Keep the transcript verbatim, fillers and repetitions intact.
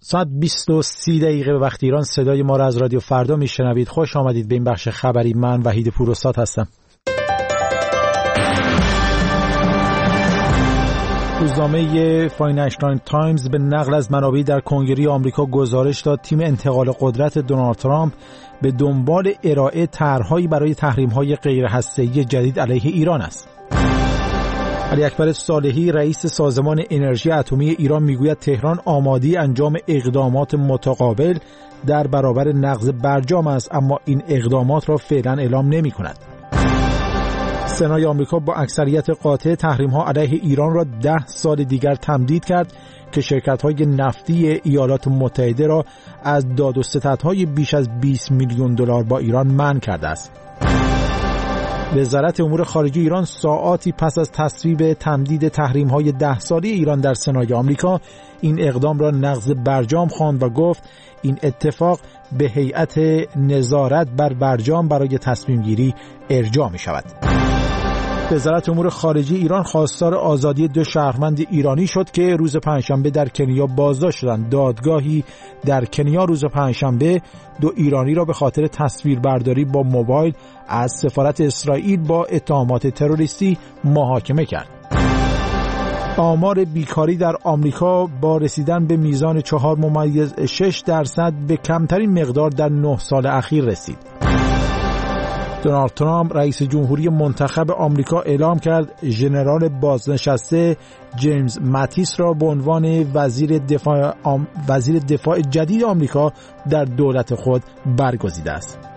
ساعت بیست و سی دقیقه به وقت ایران. صدای ما را از رادیو فردا میشنوید. خوش آمدید به این بخش خبری. من وحید پوراستاد هستم. روزنامه فاینانشال تایمز به نقل از منابعی در کنگره آمریکا گزارش داد تیم انتقال قدرت دونالد ترامپ به دنبال ارائه طرح‌هایی برای تحریم‌های غیرهسته‌ای جدید علیه ایران است. علی اکبر صالحی رئیس سازمان انرژی اتمی ایران میگوید تهران آماده انجام اقدامات متقابل در برابر نقض برجام است، اما این اقدامات را فعلا اعلام نمی‌کند. سنای آمریکا با اکثریت قاطع تحریم‌ها علیه ایران را ده سال دیگر تمدید کرد که شرکت‌های نفتی ایالات متحده را از داد و ستدهای بیش از بیست میلیون دلار با ایران منع کرده است. وزارت امور خارجه ایران ساعاتی پس از تصویب تمدید تحریم‌های ده ساله ایران در سنای آمریکا این اقدام را نقض برجام خواند و گفت این اتفاق به هیئت نظارت بر برجام برای تصمیم گیری ارجاع می شود. وزارت امور خارجه ایران خواستار آزادی دو شهروند ایرانی شد که روز پنجشنبه در کنیا بازداشت شدند. دادگاهی در کنیا روز پنجشنبه دو ایرانی را به خاطر تصویربرداری با موبایل از سفارت اسرائیل با اتهامات تروریستی محاکمه کرد. آمار بیکاری در آمریکا با رسیدن به میزان چهار ممیز شش درصد به کمترین مقدار در نه سال اخیر رسید. دونالد ترامپ رئیس جمهوری منتخب آمریکا اعلام کرد ژنرال بازنشسته جیمز ماتیس را به عنوان وزیر دفاع آم... وزیر دفاع جدید آمریکا در دولت خود برگزیده است.